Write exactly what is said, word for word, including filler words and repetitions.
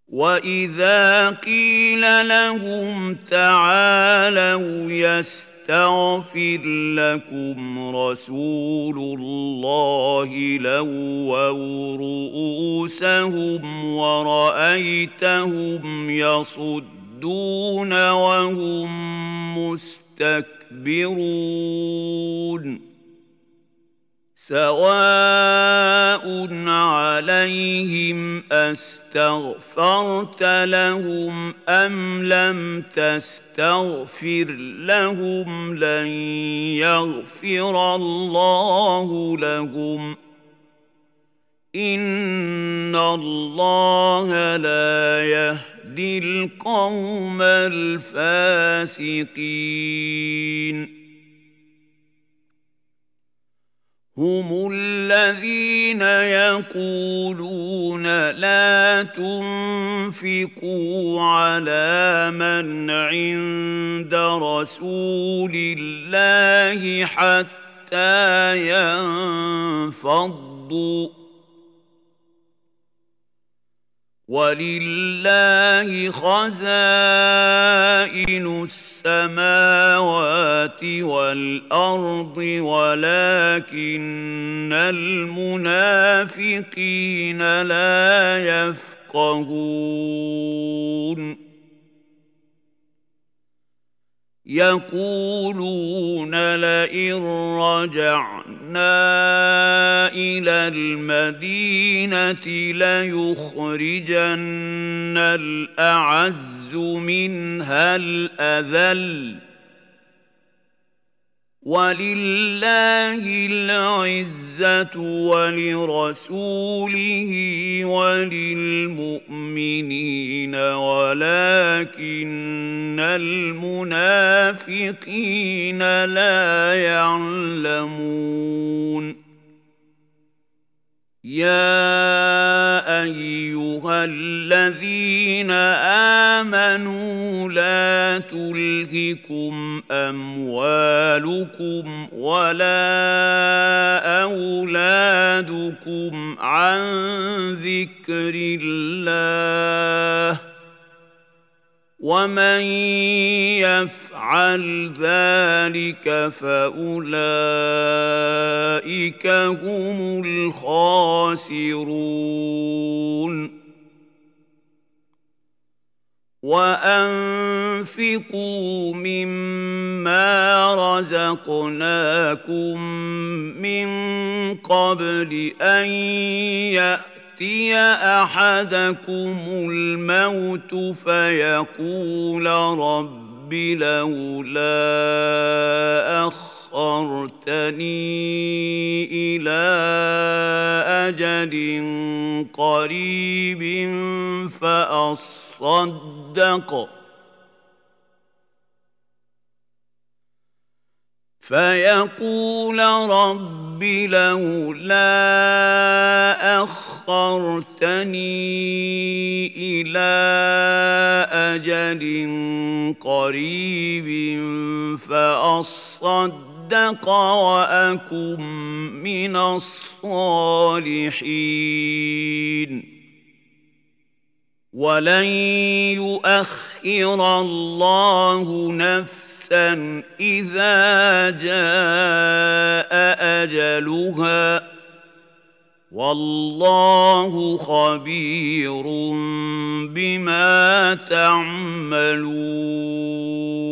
وإذا قيل لهم تعالوا يستغفر لكم رسول الله لووا رؤوسهم ورأيتهم يصدون وهم مستكبرون سواء عليهم أستغفرت لهم أم لم تستغفر لهم لن يغفر الله لهم إن الله لا يهدي القوم الفاسقين هم الذين يقولون لا تنفقوا على من عند رسول الله حتى ينفضوا ولله خزائن السماوات والأرض ولكن المنافقين لا يفقهون يقولون لئن رجعنا إلى المدينة ليخرجن الأعز منها الأذل ولله العزة ولرسوله وللمؤمنين ولكن المنافقين لا يعلمون يا أيها الذين آمنوا لا تلهكم أموالكم ولا أولادكم عن ذكر الله ومن يفعل ذلك فأولئك هم الخاسرون وأنفقوا مما رزقناكم من قبل أن يأتي يأتي أحدكم الموت فيقول رب لولا أخرتني إلى أجل قريب فأصدق فيقول رب لولا أخرتني إلى أجل قريب فأصدق وأكن من الصالحين ولن يؤخر الله نفسا إذا جاء أجلها والله خبير بما تعملون